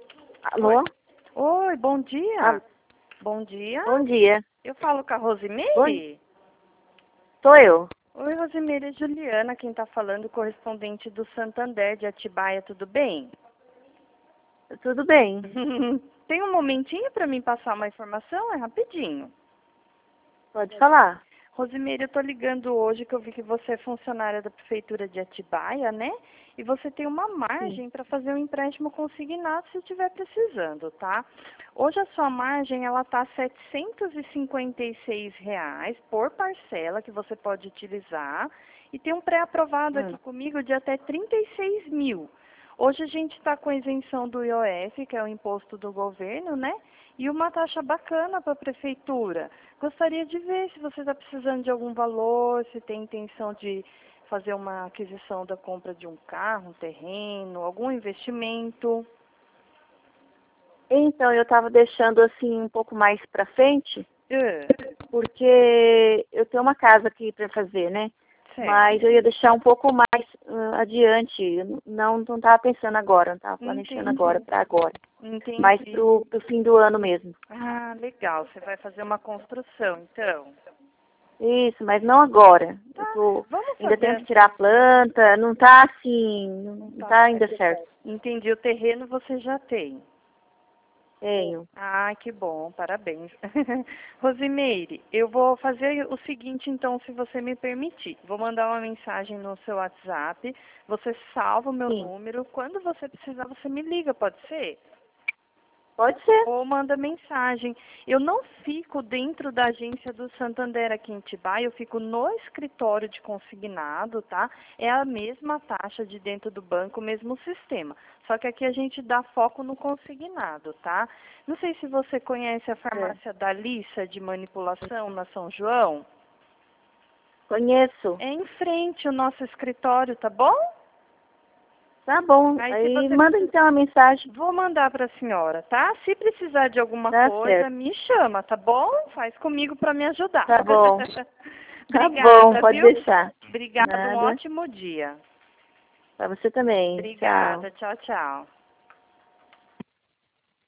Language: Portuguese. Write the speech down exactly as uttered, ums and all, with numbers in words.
Oi. Alô? Oi, bom dia. Ah, Bom dia. bom dia. Eu falo com a Bom, Rosimeire? sou eu. Oi, Rosimeire, é Juliana, quem está falando, correspondente do Santander de Atibaia, tudo bem? Tudo bem. Tem um momentinho para mim passar uma informação? É rapidinho. Pode falar. Rosimeire, eu estou ligando hoje que eu vi que você é funcionária da Prefeitura de Atibaia, né? E você tem uma Sim. margem para fazer um empréstimo consignado se estiver precisando, tá? Hoje a sua margem ela está setecentos e cinquenta e seis reais por parcela que você pode utilizar e tem um pré-aprovado aqui Hum. comigo de até trinta e seis mil. Hoje a gente está com a isenção do I O F, que é o imposto do governo, né? E uma taxa bacana para a prefeitura. Gostaria de ver se você está precisando de algum valor, se tem intenção de fazer uma aquisição da compra de um carro, um terreno, algum investimento. Então, eu estava deixando assim um pouco mais para frente, É, porque eu tenho uma casa aqui para fazer, né? certo. Mas eu ia deixar um pouco mais ah, adiante. Eu Não, não estava pensando agora, não estava planejando agora, Entendi. para agora. Mais Entendi. pro, pro fim do ano mesmo. Ah, legal. Você vai fazer uma construção, então. Isso, mas não agora. Eu Tá, tô, vamos ainda tenho que fazer. tirar a planta, não tá assim, não Não não tá tá ainda certo. certo. Entendi. O terreno você já tem. Tenho. Ah, que bom, parabéns. Rosimeire, eu vou fazer o seguinte então, se você me permitir. Vou mandar uma mensagem no seu WhatsApp, você salva o meu Sim. número, quando você precisar você me liga, pode ser? Pode ser. Ou manda mensagem. Eu não fico dentro da agência do Santander aqui em Atibaia, eu fico no escritório de consignado, tá? É a mesma taxa de dentro do banco, o mesmo sistema. Só que aqui a gente dá foco no consignado, tá? Não sei se você conhece a É. farmácia da Lissa de manipulação na São João. Conheço. É em frente o nosso escritório, tá bom? Tá bom. Aí se Aí você manda precisar. então a mensagem. Vou mandar para a senhora, tá? Se precisar de alguma Tá coisa, certo. me chama, tá bom? Faz comigo para me ajudar. Tá bom. Tá bom, Obrigada, pode viu? deixar. Obrigada, um Nada. ótimo dia. Pra você também. Tchau. Obrigada, tchau, tchau.